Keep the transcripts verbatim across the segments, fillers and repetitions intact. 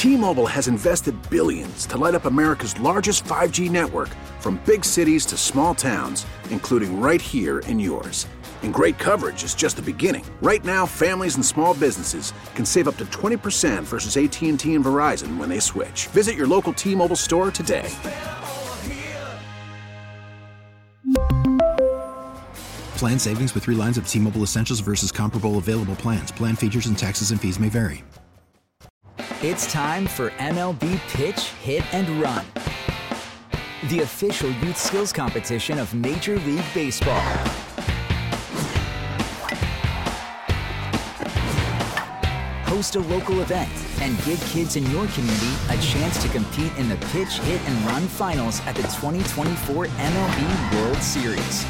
T-Mobile has invested billions to light up America's largest five G network, from big cities to small towns, including right here in yours. And great coverage is just the beginning. Right now, families and small businesses can save up to twenty percent versus A T and T and Verizon when they switch. Visit your local T-Mobile store today. Plan savings with three lines of T-Mobile Essentials versus comparable available plans. Plan features and taxes and fees may vary. It's time for M L B Pitch, Hit, and Run, the official youth skills competition of Major League Baseball. Host a local event and give kids in your community a chance to compete in the Pitch, Hit, and Run finals at the twenty twenty-four M L B World Series.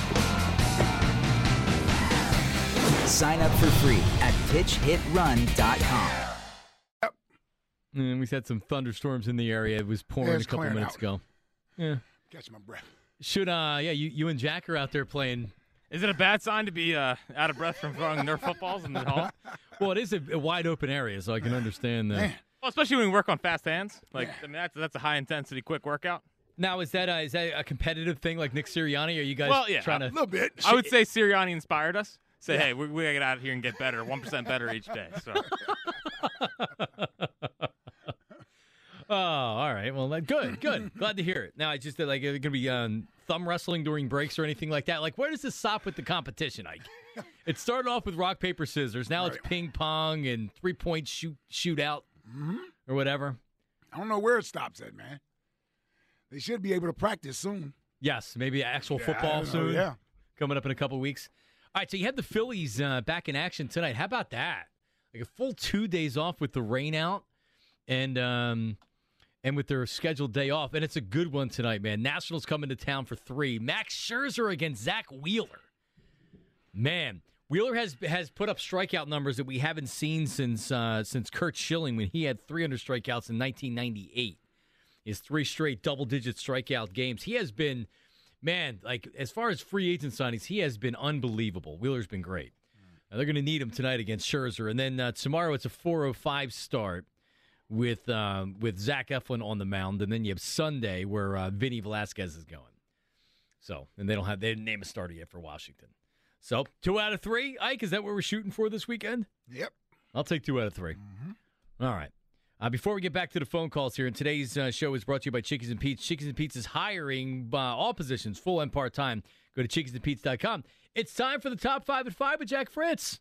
Sign up for free at pitch hit run dot com. And we had some thunderstorms in the area. It was pouring Yeah, a couple minutes out. ago. Yeah. Catch my breath. Should, uh, yeah, you, you and Jack are out there playing. Is it a bad sign to be uh, out of breath from throwing Nerf footballs in the hall? Well, it is a, a wide open area, so I can understand that. Man. Well, especially when we work on fast hands. Like, yeah. I mean, that's that's a high intensity, quick workout. Now, is that a, is that a competitive thing like Nick Sirianni? Are you guys well, yeah, trying to? A little bit. I would say Sirianni inspired us. Say, Yeah. hey, we, we got to get out of here and get better, one percent better each day. So. Oh, all right. Well, then, good, good. Glad to hear it. Now, I just like it's gonna be um, thumb wrestling during breaks or anything like that. Like, where does this stop with the competition, Ike? It started off with rock paper scissors. Now Right. it's ping pong and three point shoot shootout Mm-hmm. or whatever. I don't know where it stops at, man. They should be able to practice soon. Yes, maybe actual Yeah, I football don't know, soon. yeah. Coming up in a couple weeks. All right, so you have the Phillies uh, back in action tonight. How about that? Like a full two days off with the rain out, and um, and with their scheduled day off, and it's a good one tonight, man. Nationals coming to town for three. Max Scherzer against Zach Wheeler. Man, Wheeler has has put up strikeout numbers that we haven't seen since uh, since Curt Schilling when he had three hundred strikeouts in nineteen ninety-eight. His three straight double-digit strikeout games. He has been. Man, like, as far as free agent signings, he has been unbelievable. Wheeler's been great. Now, they're going to need him tonight against Scherzer. And then uh, tomorrow it's a four oh five start with um, with Zach Eflin on the mound. And then you have Sunday where uh, Vinny Velasquez is going. So, and they don't have, they didn't name a starter yet for Washington. So, two out of three. Ike, is that what we're shooting for this weekend? Yep. I'll take two out of three. Mm-hmm. All right. Uh, before we get back to the phone calls here, and today's uh, show is brought to you by Chickies and Pete's. Chickies and Pete's is hiring uh, all positions, full and part-time. Go to chickies and pete's dot com. It's time for the Top five at five with Jack Fritz.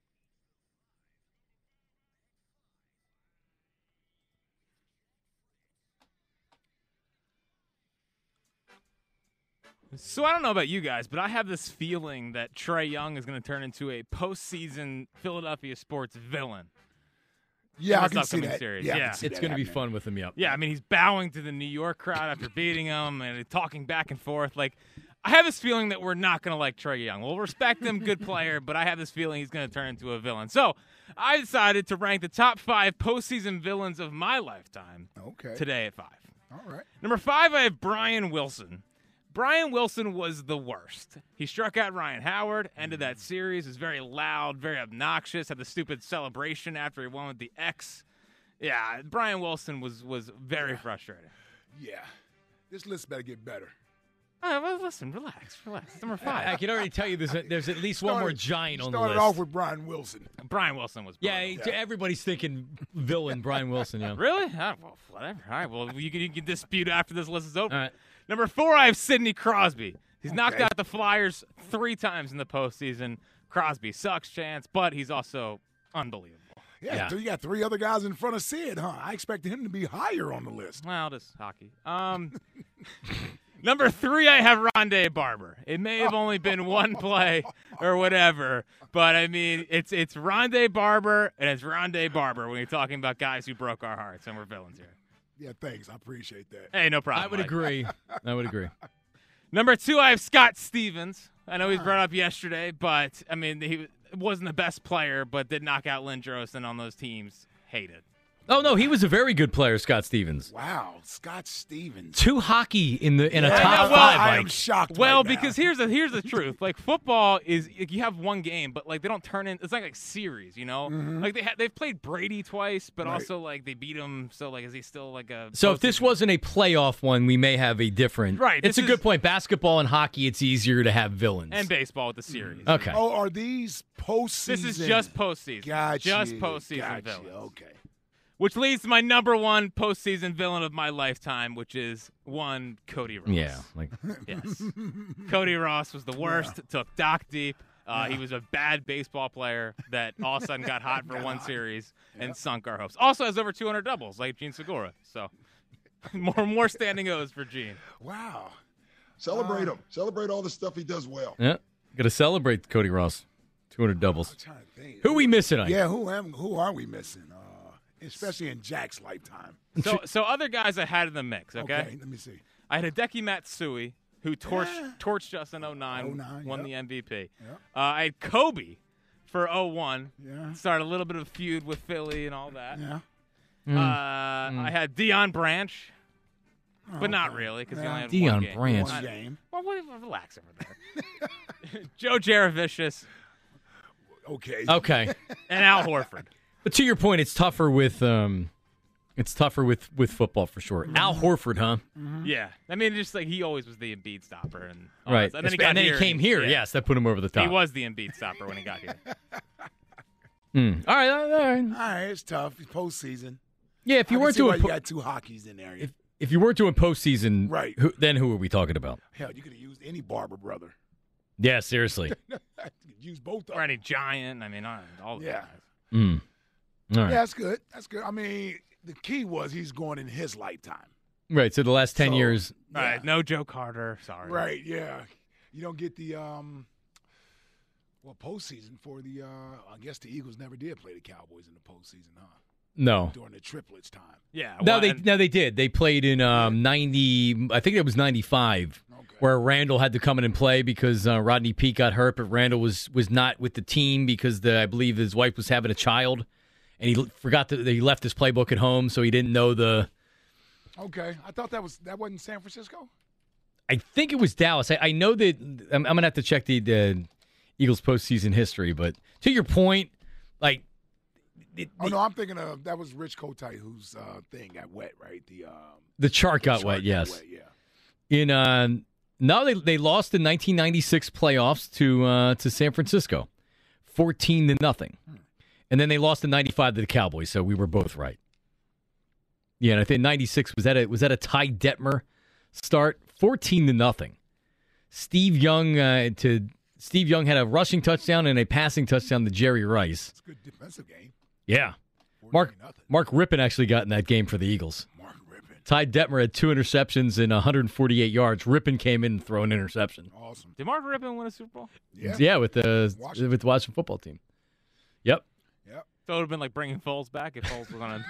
So I don't know about you guys, but I have this feeling that Trae Young is going to turn into a postseason Philadelphia sports villain. Yeah, I This can see upcoming that. series, Yeah, I yeah. can see It's that going to be happening. fun with him, yep. Yeah, I mean, he's bowing to the New York crowd after beating them and talking back and forth. Like, I have this feeling that we're not going to like Trae Young. We'll respect him, good player, but I have this feeling he's going to turn into a villain. So I decided to rank the top five postseason villains of my lifetime Okay. today at five. All right. Number five, I have Brian Wilson. Brian Wilson was the worst. He struck out Ryan Howard, ended that series, was very loud, very obnoxious, had the stupid celebration after he won with the X. Yeah, Brian Wilson was was very Yeah. frustrating. Yeah. This list better get better. All right, well, listen, relax, relax. Number five. I can already tell you there's, a, there's at least one more Started- giant on the Started list. off with Brian Wilson. Brian Wilson was yeah, brutal. he- everybody's thinking villain Brian Wilson, yeah. Really? Ah, well, whatever. All right, well, you can, you can dispute after this list is over. All right. Number four, I have Sidney Crosby. He's knocked Okay. out the Flyers three times in the postseason. Crosby sucks chance, but he's also unbelievable. Yeah, Yeah. so you got three other guys in front of Sid, huh? I expected him to be higher on the list. Well, just hockey. Um, number three, I have Rondé Barber. It may have only been one play or whatever, but I mean, it's it's Rondé Barber and it's Rondé Barber when you're talking about guys who broke our hearts and we're villains here. Yeah, thanks. I appreciate that. Hey, no problem. I would Mike. agree. I would agree. Number two, I have Scott Stevens. I know he was brought up yesterday, but, I mean, he wasn't the best player, but did knock out Lindros and on those teams. Hated. Oh, no, he was a very good player, Scott Stevens. Wow, Scott Stevens. Two hockey in the in a Yeah, top well, five. I Mike. am shocked. Well, right now. because here's the here's the truth. Like football is like, you have one game, but like they don't turn in. It's not like series, you know. Mm-hmm. Like they ha- they've played Brady twice, but Right. also like they beat him. So like is he still like a? So if this postseason- wasn't a playoff one, we may have a different. Right, It's this a good is- point. Basketball and hockey, it's easier to have villains. and baseball with the series. Okay. Oh, are these postseason? This is just postseason. Gotcha. Just postseason Gotcha. villains. Okay. Which leads to my number one postseason villain of my lifetime, which is one Cody Ross. Yeah. Like Yes. Cody Ross was the worst. Took Doc deep. Uh, He was a bad baseball player that all of a sudden got hot for one series and sunk our hopes. Also has over two hundred doubles, like Gene Segura. So more more standing O's for Gene. Wow. Celebrate him. Celebrate all the stuff he does well. yeah, got to celebrate Cody Ross. two hundred doubles. I'm trying to think. Who we missing? Ike? Yeah, who am? Who are we missing? Uh, especially in Jack's lifetime. So so other guys I had in the mix, okay? Okay, let me see. I had Hideki Matsui, who torched Yeah. torched us in oh nine, oh nine, won yep. the M V P. Yep. Uh, I had Kobe for oh one. Yeah. Started a little bit of a feud with Philly and all that. Yeah. Uh, I had Deion Branch, but not okay. really because he Yeah. only had Deion one game. Branch. One I- game. Well, what, relax over there. Joe Jaravicious Okay. Okay. and Al Horford. But to your point, it's tougher with um, it's tougher with, with football for sure. Al Horford, huh? Yeah, I mean, just like he always was the Embiid stopper, and all Right. that. And then he, got and then here he came here. yeah. Yes, that put him over the top. He was the Embiid stopper when he got here. Mm. All right. All right. All right, it's tough. It's postseason. Yeah. If you I can weren't see why doing you po- got two hockeys in there. if, if you weren't doing postseason, Right. Who, then who are we talking about? Hell, you could have used any Barber brother. Yeah. Seriously. You could use both of Or them. any Giant. I mean, all all the Yeah. guys. Mm. All right. Yeah, that's good. That's good. I mean, the key was he's going in his lifetime. Right. So the last ten So- years. All Yeah. right, no Joe Carter. Sorry. Right, yeah. You don't get the um well postseason for the uh I guess the Eagles never did play the Cowboys in the postseason, huh? No. During the triplets time. Yeah. No, well, they and- no they did. They played in um, ninety. I think it was ninety five, Okay. where Randall had to come in and play because uh, Rodney Peete got hurt, but Randall was was not with the team because the I believe his wife was having a child, and he l- forgot that he left his playbook at home, so he didn't know the. Okay. I thought that was that wasn't San Francisco? I think it was Dallas. I, I know that I'm, I'm gonna have to check the, the Eagles postseason history, but to your point, like. it- Oh no, I'm thinking of that was Rich Kotite whose uh, thing got wet, right? The um the chart got chart wet. got Yes. wet, yeah. In uh, no, they they lost the nineteen ninety-six playoffs to uh, to San Francisco, fourteen to nothing, and then they lost in ninety-five to the Cowboys. So we were both right. Yeah, and I think ninety-six was that a was that a Ty Detmer start, fourteen to nothing. Steve Young uh, to Steve Young had a rushing touchdown and a passing touchdown to Jerry Rice. It's a good defensive game. Yeah, Mark fourteen nothing. Mark Rippon actually got in that game for the Eagles. Mark Rippon. Ty Detmer had two interceptions and one hundred forty-eight yards. Rippon came in and threw an interception. Awesome. Did Mark Rippon win a Super Bowl? Yeah. Yeah, with the Washington. with the Washington football team. Yep. Yep. So it would have been like bringing Foles back if Foles was on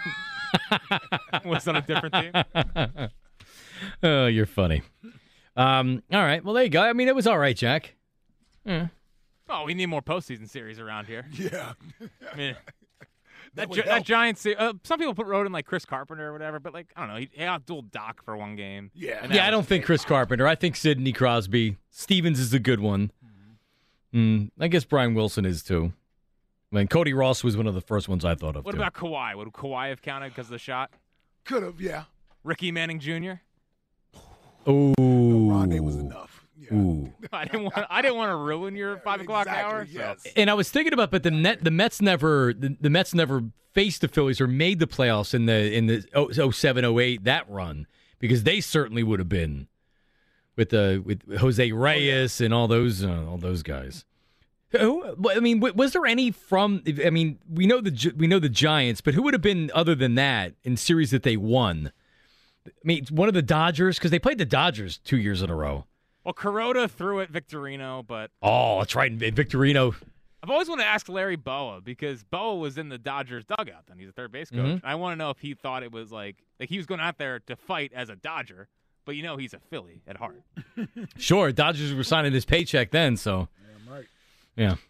a was on a different team. Oh, you're funny. Um, all right. Well, there you go. I mean, it was all right, Jack. Yeah. Oh, we need more postseason series around here. Yeah. I mean, that would gi- that help. Giants. se- Uh, some people put wrote in like Chris Carpenter or whatever, but like I don't know. He, he outdueled Doc for one game. Yeah. And that Yeah, I was- don't think Chris Carpenter. I think Sidney Crosby. Stevens is a good one. Mm, I guess Brian Wilson is too. I mean, Cody Ross was one of the first ones I thought of. What too. about Kawhi? Would Kawhi have counted because of the shot? Could have, yeah. Ricky Manning Junior Ooh. Rondé was enough. Yeah. Ooh. I didn't want. I didn't want to ruin your five o'clock Exactly, hour. so- yes. And I was thinking about, but the net, the Mets never, the, the Mets never faced the Phillies or made the playoffs in the in the oh seven oh eight that run because they certainly would have been with the with Jose Reyes and all those uh, all those guys. Who, I mean, w- was there any from? I mean, we know the Gi- we know the Giants, but who would have been other than that in series that they won? I mean, one of the Dodgers because they played the Dodgers two years in a row. Well, Kuroda threw at Victorino, but Oh, that's right, Victorino. I've always wanted to ask Larry Boa because Boa was in the Dodgers dugout. Then he's a third base coach. Mhm. I want to know if he thought it was like like he was going out there to fight as a Dodger, but you know he's a Philly at heart. Sure, Dodgers were signing his paycheck then, so Yeah, right. yeah.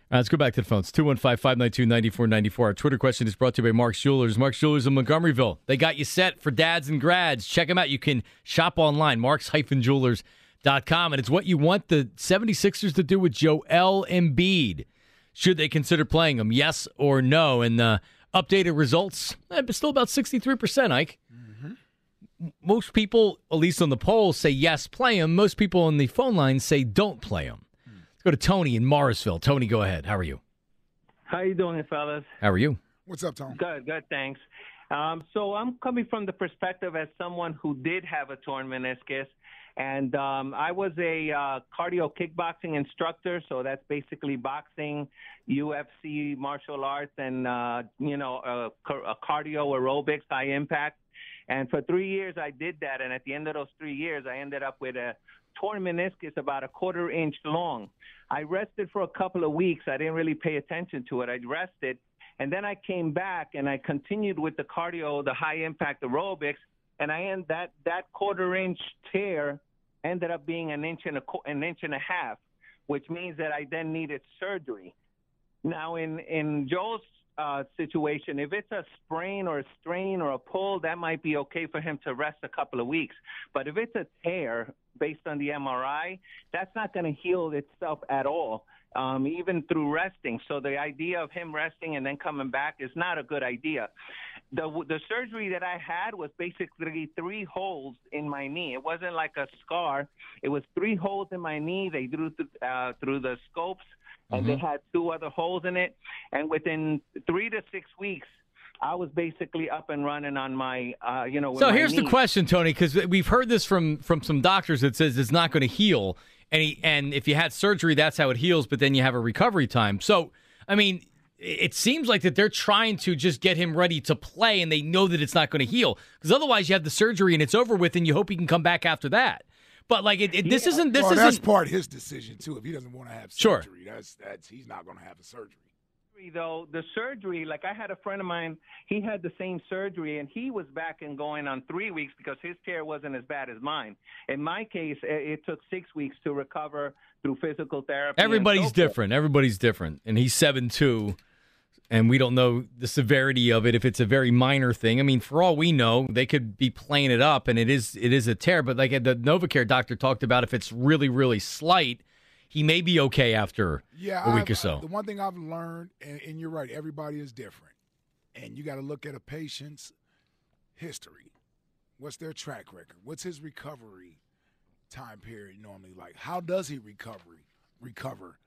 All right, let's go back to the phones. two one five, five nine two, nine four nine four. Our Twitter question is brought to you by Mark's Jewelers. Mark's Jewelers in Montgomeryville. They got you set for dads and grads. Check them out. You can shop online, marks jewelers dot com. And it's what you want the 76ers to do with Joel Embiid. Should they consider playing him, yes or no? And the updated results, eh, still about sixty-three percent, Ike. Mm-hmm. Most people, at least on the poll, say yes, play him. Most people on the phone line say don't play him. Let's go to Tony in Morrisville. Tony, go ahead. How are you? How you doing, fellas? How are you? What's up, Tony? Good, good, thanks. Um, so I'm coming from the perspective as someone who did have a torn meniscus, and um, I was a uh, cardio kickboxing instructor, so that's basically boxing, U F C, martial arts, and, uh, you know, uh, a cardio aerobics, high impact. And for three years I did that, and at the end of those three years I ended up with a torn meniscus about a quarter inch long. I rested for a couple of weeks. I didn't really pay attention to it. I rested, and then I came back and I continued with the cardio, the high impact aerobics, and I end that that quarter inch tear ended up being an inch and a an inch and a half, which means that I then needed surgery. Now in in Joel's Uh, situation, if it's a sprain or a strain or a pull, that might be okay for him to rest a couple of weeks. But if it's a tear based on the M R I, that's not going to heal itself at all, um, even through resting. So the idea of him resting and then coming back is not a good idea. The the surgery that I had was basically three holes in my knee. It wasn't like a scar. It was three holes in my knee. They drew th- uh, through the scopes, and mm-hmm. they had two other holes in it. And within three to six weeks, I was basically up and running on my, uh, you know. With so my here's knee. the question, Tony, because we've heard this from from some doctors that says it's not going to heal, and he, and if you had surgery, that's how it heals. But then you have a recovery time. So I mean, it seems like that they're trying to just get him ready to play, and they know that it's not going to heal, because otherwise you have the surgery and it's over with, and you hope he can come back after that. But like it, it this Yeah. isn't this well, isn't that's part of his decision too. If he doesn't want to have Sure. surgery, that's that's he's not going to have the surgery. Though the surgery, like I had a friend of mine, he had the same surgery, and he was back and going on three weeks because his tear wasn't as bad as mine. In my case, it, it took six weeks to recover through physical therapy. Everybody's and so different. Everybody's different. And he's seven two, and we don't know the severity of it, if it's a very minor thing. I mean, for all we know, they could be playing it up, and it is it is a tear. But like the NovaCare doctor talked about, if it's really, really slight, he may be okay after yeah, a week I've, or so. The one thing I've learned, and, and you're right, everybody is different. And you got to look at a patient's history. What's their track record? What's his recovery time period normally like? How does he recover recover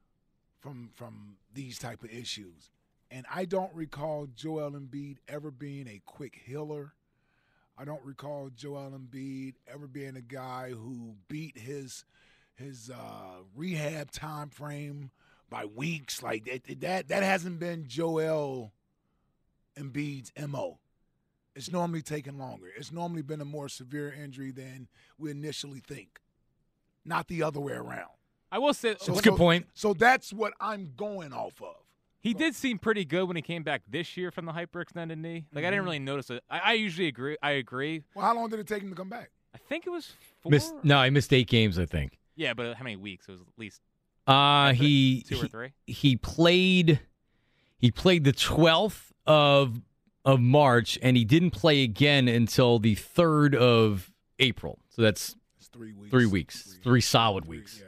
from from these type of issues? And I don't recall Joel Embiid ever being a quick healer. I don't recall Joel Embiid ever being a guy who beat his his uh, rehab time frame by weeks. Like that, that that hasn't been Joel Embiid's M O. It's normally taken longer. It's normally been a more severe injury than we initially think, not the other way around. I will say That's a good point. So that's what I'm going off of. he did seem pretty good when he came back this year from the hyperextended knee. Like, I didn't really notice it. I, I usually agree. I agree. Well, how long did it take him to come back? I think it was four. Missed, no, I missed eight games, I think. Yeah, but how many weeks? It was at least Uh, he two or he- three. He played. He played the twelfth of of March, and he didn't play again until the third of April. So that's It's three weeks. three weeks, three solid three, weeks. Yeah.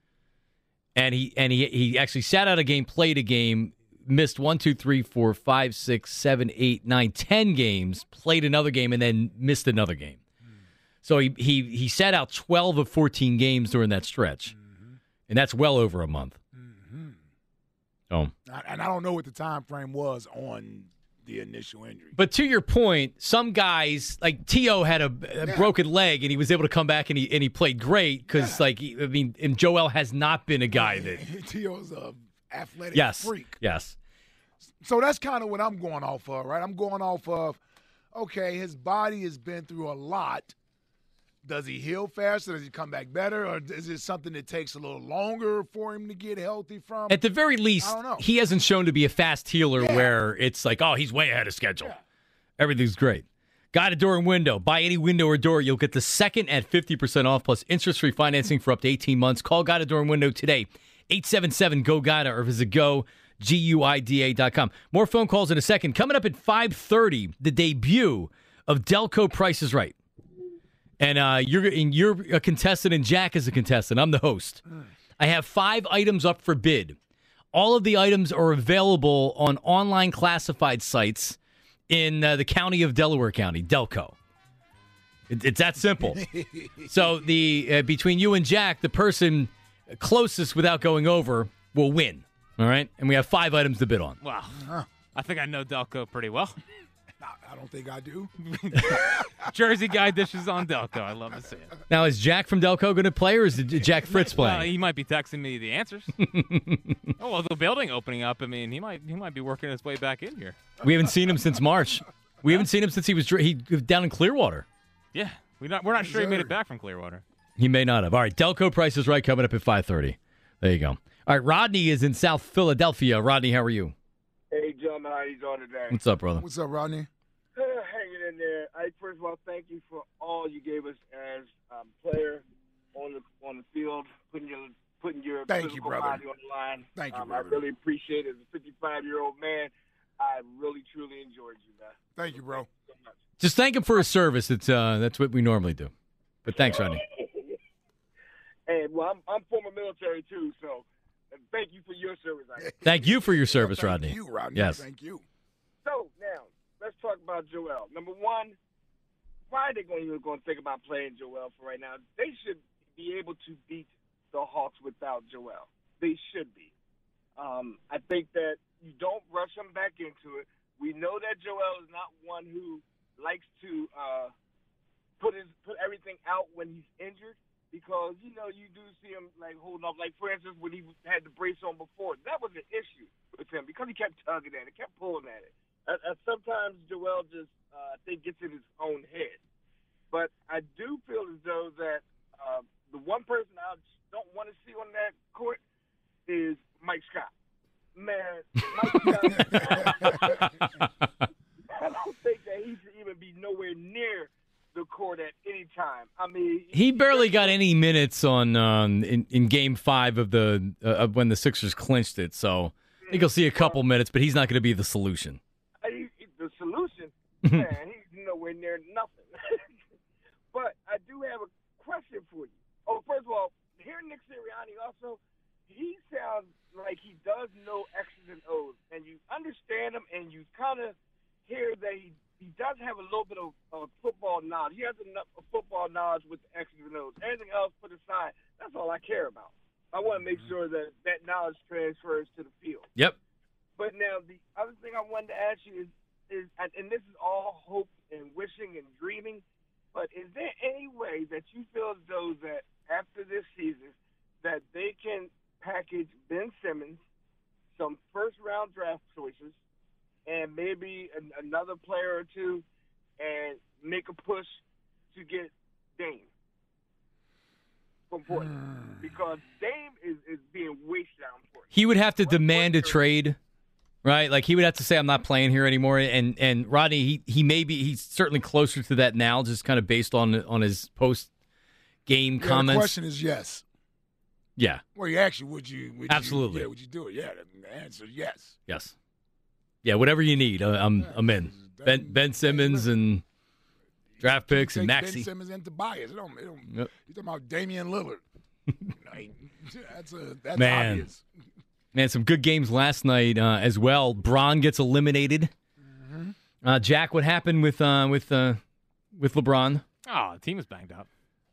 And he and he he actually sat out a game, played a game, missed one, two, three, four, five, six, seven, eight, nine, ten games, played another game, and then missed another game. So he he he sat out twelve of fourteen games during that stretch, and that's well over a month. Mm-hmm. Oh, And I don't know what the time frame was on the initial injury. but to your point, some guys like T O had a, a Yeah. broken leg, and he was able to come back and he and he played great because Yeah. like he, I mean, and Joel has not been a guy that T O's a athletic yes freak. yes. So that's kind of what I'm going off of, right? I'm going off of, okay, his body has been through a lot. Does he heal faster? Does he come back better? Or is it something that takes a little longer for him to get healthy from? At the very least, I don't know. he hasn't shown to be a fast healer Yeah. where it's like, oh, he's way ahead of schedule. Yeah. Everything's great. Guided door and window. Buy any window or door. You'll get the second at fifty percent off plus interest-free financing for up to eighteen months. Call Guided Door and Window today. eight seven seven, G O G U I D A, or visit go, G U I D A dot com. More phone calls in a second. Coming up at five thirty, the debut of Delco Price is Right. And uh, you're and you're a contestant, and Jack is a contestant. I'm the host. I have five items up for bid. All of the items are available on online classified sites in uh, the county of Delaware County, Delco. It, it's that simple. So the uh, between you and Jack, the person closest without going over will win. All right? And we have five items to bid on. Wow. I think I know Delco pretty well. I don't think I do. Jersey guy dishes on Delco. I love to see it. Now, is Jack from Delco going to play, or is Jack Fritz playing? Well, he might be texting me the answers. Oh, well, the building opening up. I mean, he might he might be working his way back in here. We haven't seen him since March. We haven't seen him since he was he was down in Clearwater. Yeah, we're not we're not sure he made it back from Clearwater. He may not have. All right, Delco Price is Right coming up at five thirty. There you go. All right, Rodney is in South Philadelphia. Rodney, how are you? Hey, gentlemen, how you doing today? What's up, brother? What's up, Rodney? Uh, hanging in there. I first of all thank you for all you gave us as um, player on the on the field, putting your putting your thank physical you, brother. body on the line. Thank you, um, brother. I really appreciate it. As a fifty-five-year-old man, I really truly enjoyed you, man. Thank you, bro. So much. Just thank him for his service. It's uh, that's what we normally do. But thanks, Rodney. Hey, well, I'm I'm former military too, so thank you for your service. I Thank you for your service, Thank Rodney. you, Rodney. Yes. Thank you. So now let's talk about Joel. Number one, why are they going to going to think about playing Joel for right now? They should be able to beat the Hawks without Joel. They should be. Um, I think that you don't rush him back into it. We know that Joel is not one who likes to uh, put his put everything out when he's injured, because you know you do see him like holding up. Like for instance, when he had the brace on before, that was an issue with him because he kept tugging at it, kept pulling at it. And, and sometimes Joel just uh, I think gets in his own head. But I do feel as though that uh, the one person I don't want to see on that court is Mike Scott. Man, Mike Scott, I don't think that he should even be nowhere near the court at any time. I mean, He he barely got any minutes on um, in, in Game Five of the uh, of when the Sixers clinched it. So I think you'll see a couple minutes, but he's not going to be the solution. He, he- the solution, man, he's nowhere near nothing. But I do have a question for you. Oh, first of all, hearing Nick Sirianni also, he sounds like he does know X's and O's, and you understand him, and you kind of hear that he, he does have a little bit of, of football knowledge. He has enough of football knowledge with the X's and O's. Anything else put aside, that's all I care about. I want to make sure that that knowledge transfers to the field. Yep. But now the other thing I wanted to ask you is, is and and this is all hope and wishing and dreaming, but is there any way that you feel as though that after this season that they can package Ben Simmons, some first-round draft choices, and maybe an, another player or two, and make a push to get Dame from Portland? Because Dame is, is being wasted on Portland. He would have to demand a trade, right? Like he would have to say, "I'm not playing here anymore." And and Rodney, he he may be he's certainly closer to that now, just kind of based on on his post game Yeah, comments. the question is yes. Yeah. Well, you actually would you would Absolutely. You, yeah, would you do it? Yeah, the answer is yes. Yes. Yeah. Whatever you need, uh, I'm I'm in. Ben Ben Simmons and draft picks and Take Maxey. Ben Simmons and Tobias. It don't, it don't, Yep. You talking about Damian Lillard? Like, that's a that's Man. obvious. Man, some good games last night uh, as well. Bron gets eliminated. Mm-hmm. Uh, Jack, what happened with uh, with uh, with LeBron? Oh, the team was banged up.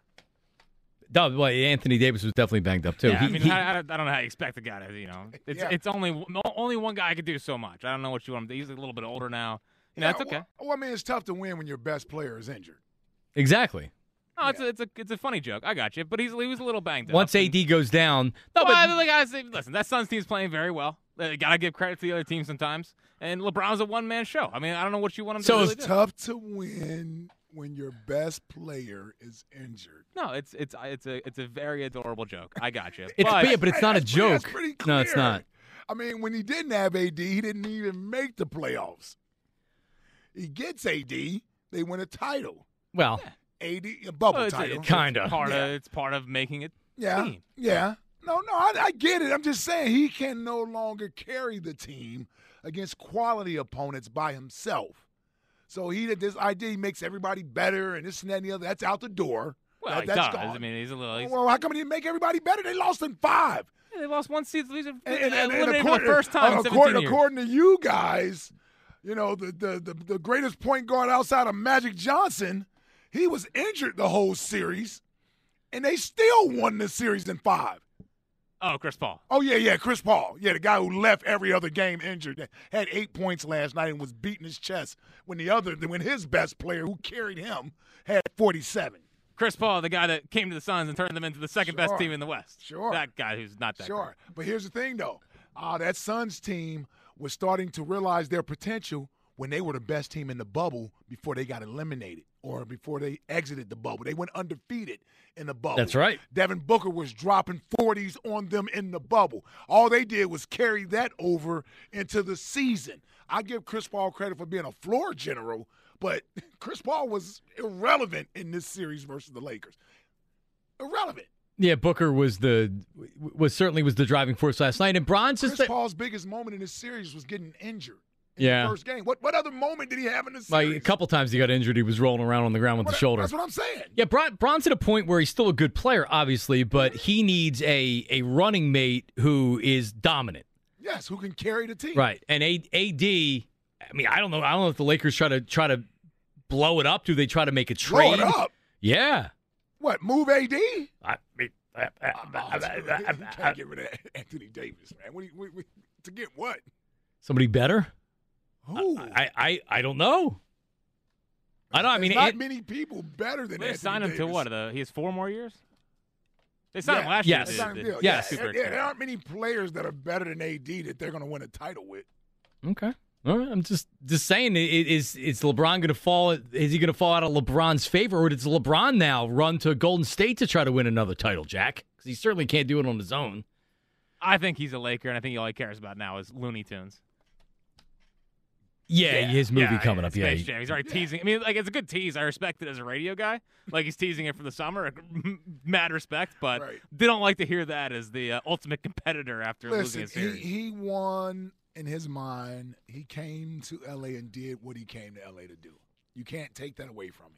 Oh, well, Anthony Davis was definitely banged up too. Yeah, He- I mean, he- I, I don't I don't know how you expect the guy to, you know, it's Yeah. it's only only one guy could do so much. I don't know what you want him to do. He's a little bit older now. You know, Yeah, it's okay. Well, well, I mean, it's tough to win when your best player is injured. exactly. No, it's a, it's a it's a funny joke. I got you, but he's he was a little banged up. Once A D goes down, no, well, but the guys, listen, that Suns team's playing very well. They got to give credit to the other team sometimes. And LeBron's a one man show. I mean, I don't know what you want him So to really It's do. tough to win when your best player is injured. No, it's it's it's a it's a very adorable joke. I got you. it's but, yeah, but it's not a That's pretty- that's joke. pretty No, it's clear. not. I mean, when he didn't have A D, he didn't even make the playoffs. He gets A D, they win a title. Well, A D, a bubble well, it's, title. it's, Kinda. it's part Yeah. of it's part of making it. yeah, team. yeah. No, no, I, I get it. I'm just saying he can no longer carry the team against quality opponents by himself. So he this idea he makes everybody better and this and that and the other. That's out the door. Well, that, he that's does. gone. I mean, he's a little. He's, Well, how come he didn't make everybody better? They lost in five. yeah, they lost one season. They And, and, and, and eliminated for according, the first time uh, in according, seventeen years. according to you guys, you know, the, the, the, the greatest point guard outside of Magic Johnson, he was injured the whole series, and they still won the series in five. Oh, Chris Paul. Oh, yeah, yeah, Chris Paul. Yeah, the guy who left every other game injured. Had eight points last night and was beating his chest when the other, when his best player who carried him had forty-seven. Chris Paul, the guy that came to the Suns and turned them into the second Sure. best team in the West. Sure. That guy who's not that Sure. great. But here's the thing, though. Uh, that Suns team was starting to realize their potential when they were the best team in the bubble before they got eliminated or before they exited the bubble. They went undefeated in the bubble. That's right. Devin Booker was dropping forties on them in the bubble. All they did was carry that over into the season. I give Chris Paul credit for being a floor general, but Chris Paul was irrelevant in this series versus the Lakers. Irrelevant. Yeah, Booker was the was certainly was the driving force last night, and Bron's Chris just the, Paul's biggest moment in this series was getting injured. In Yeah. the first game. What what other moment did he have in the like series? a couple times he got injured. He was rolling around on the ground with What- the shoulder. That's what I'm saying. Yeah, Bron, Bron's at a point where he's still a good player, obviously, but he needs a a running mate who is dominant. Yes, who can carry the team? Right, and A- AD. I mean, I don't know. I don't know if the Lakers try to try to blow it up. Do they try to make a Blow trade? it up. Yeah. What, move A D? I mean, uh, uh, Oh, uh, you uh, uh, can't get rid of Anthony Davis, man. What do you, what, what, to get what? somebody better? Who? I, I I don't know. I don't. I mean, There's not it- many people better than They Anthony signed him Davis. to what? The, he has four more years? They signed him Yeah. last Yes. They year. signed The- him the- deal. the Yes. Yeah, super yeah, there extension. aren't many players that are better than A D that they're going to win a title with. Okay. All right. I'm just just saying. i- Is is LeBron going to fall? Is he going to fall out of LeBron's favor, or does LeBron now run to Golden State to try to win another title, Jack? Because he certainly can't do it on his own. I think he's a Laker, and I think all he cares about now is Looney Tunes. Yeah, his movie yeah, coming yeah, up. Yeah, Space he- Jam. He's already teasing. I mean, like it's a good tease. I respect it as a radio guy. Like he's teasing it for the summer. Mad respect, but Right. they don't like to hear that as the uh, ultimate competitor after Listen, losing a series. he, he won in his mind. He came to L A and did what he came to L A to do. You can't take that away from him.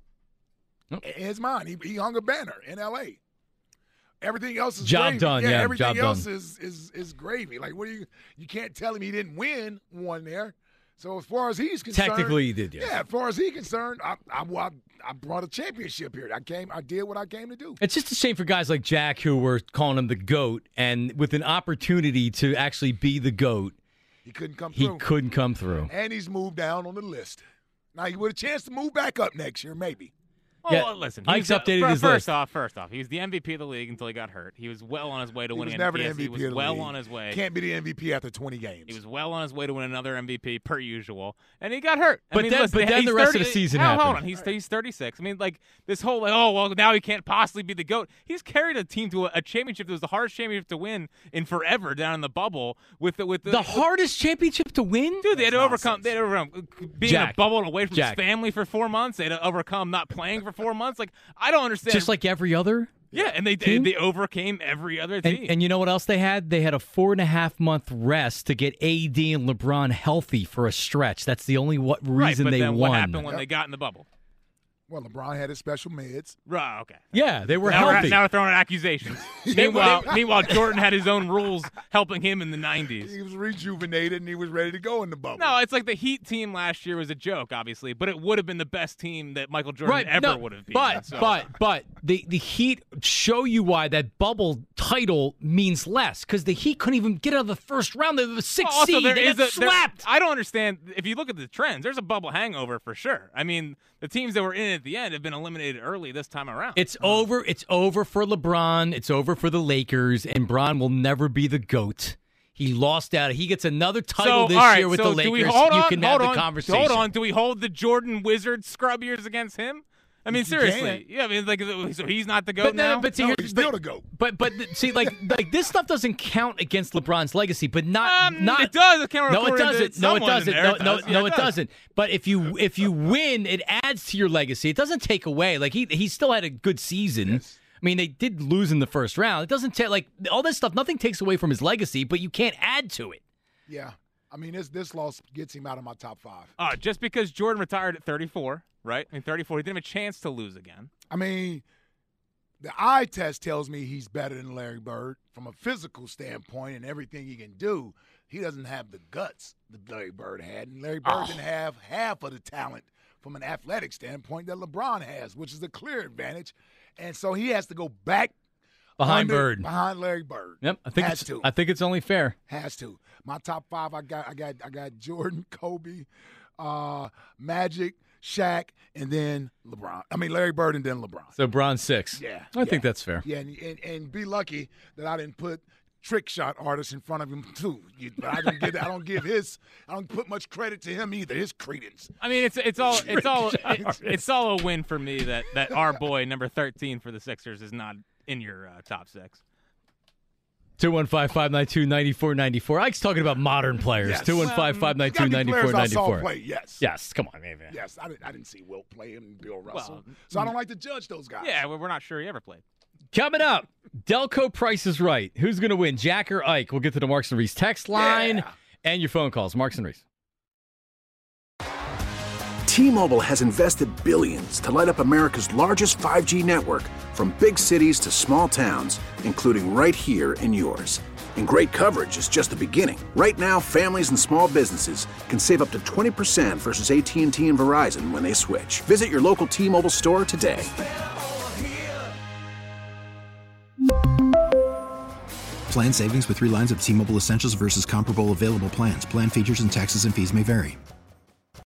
Nope. In his mind, he, he hung a banner in L A. Everything else is Job gravy. done, yeah, everything job else done. is is is gravy. Like what do you? You can't tell him he didn't win one there. So as far as he's concerned, Technically, he did, yes. Yeah, as far as he's concerned, I, I I I brought a championship here. I came, I did what I came to do. It's just a shame for guys like Jack who were calling him the GOAT, and with an opportunity to actually be the GOAT, He couldn't come he through, couldn't come through. and he's moved down on the list. Now he would have a chance to move back up next year, maybe. Well, Yeah, well, listen. Ike's he's, uh, updated fir- his first list. off, first off, he was the M V P of the league until he got hurt. He was well on his way to He was winning. never the yes, M V P He was of the well league. on his way. Can't be the M V P after twenty games. He was well on his way to win another M V P per usual, and he got hurt. I But mean, then- listen, but then he's the rest of thirty the season Hold happened. on, he's he's thirty-six. I mean, like this whole like, oh well, now he can't possibly be the GOAT. He's carried a team to a, a championship that was the hardest championship to win in forever down in the bubble with the with the, The with- hardest championship to win? Dude, they had to That's overcome. nonsense. They had to overcome being in a Jack. bubble and away from Jack. his family for four months. They had to overcome not playing for four months. Like I don't understand. Just like every other? yeah, and they team? they overcame every other And, team. and you know what else they had? They had a four and a half month rest to get A D and LeBron healthy for a stretch. That's the only what right, reason but they then won. what happened when Yep. they got in the bubble? Well, LeBron had his special meds. Right. Okay. Yeah, they were Now we're, healthy. now we're throwing out accusations. meanwhile, meanwhile, Jordan had his own rules helping him in the nineties. He was rejuvenated and he was ready to go in the bubble. No, it's like the Heat team last year was a joke, obviously, but it would have been the best team that Michael Jordan right, ever no, would have been. But so. but but the the Heat show you why that bubble title means less because the Heat couldn't even get out of the first round. They were the sixth Well, also, seed. there They is got a, there- swept. I don't understand. If you look at the trends, there's a bubble hangover for sure. I mean, the teams that were in it at the end have been eliminated early this time around. It's over. It's over for LeBron. It's over for the Lakers, and Bron will never be the GOAT. He lost out. He gets another title so, this all right, year with so the Lakers. Do we hold you on, can hold have on, the conversation. Hold on. Do we hold the Jordan Wizard scrub years against him? I mean, You seriously. Yeah, I mean, like, so he's not the GOAT But, now? no, but see, No, here's- he's still but- the GOAT. But but see, like like this stuff doesn't count against LeBron's legacy. But not Um, not it does. It count No, it according to doesn't. No, it someone in doesn't. there. No, It no, does. no, Yeah, it it does. doesn't. But if you if you win, it adds to your legacy. It doesn't take away. Like he he still had a good season. Yes. I mean, they did lose in the first round. It doesn't take, like, all this stuff, nothing takes away from his legacy, but you can't add to it. Yeah. I mean, this this loss gets him out of my top five. Uh, just because Jordan retired at thirty-four, right? I mean, thirty-four, he didn't have a chance to lose again. I mean, the eye test tells me he's better than Larry Bird from a physical standpoint and everything he can do. He doesn't have the guts that Larry Bird had, and Larry Bird Oh. didn't have half of the talent from an athletic standpoint that LeBron has, which is a clear advantage. And so he has to go back Behind under- Bird. behind Larry Bird. Yep, I think has it's, to. I think it's only fair. Has to. My top five, I got, I got, I got Jordan, Kobe, uh, Magic, Shaq, and then LeBron. I mean Larry Bird, and then LeBron. So Bron six. Yeah, I yeah. think that's fair. Yeah, and, and and be lucky that I didn't put trick shot artists in front of him too. You, but I don't give, I don't give his, I don't put much credit to him either. His credence. I mean, it's it's all it's all Trick it's, it's all a win for me that that our boy number thirteen for the Sixers is not in your uh, top six. two one five, five nine two, nine four nine four. Ike's talking about modern players. Yes. two one five, five nine two, nine four nine four. Play, yes. Yes, come on, man. Yes, I didn't, I didn't see Wilt play and Bill Russell. Well, so I don't like to judge those guys. Yeah, well, we're not sure he ever played. Coming up, Delco Price is Right. Who's going to win, Jack or Ike? We'll get to the Marks and Reese text line Yeah. and your phone calls. Marks and Reese. T-Mobile has invested billions to light up America's largest five G network, from big cities to small towns, including right here in yours. And great coverage is just the beginning. Right now, families and small businesses can save up to twenty percent versus A T and T and Verizon when they switch. Visit your local T-Mobile store today. Plan savings with three lines of T-Mobile Essentials versus comparable available plans. Plan features and taxes and fees may vary.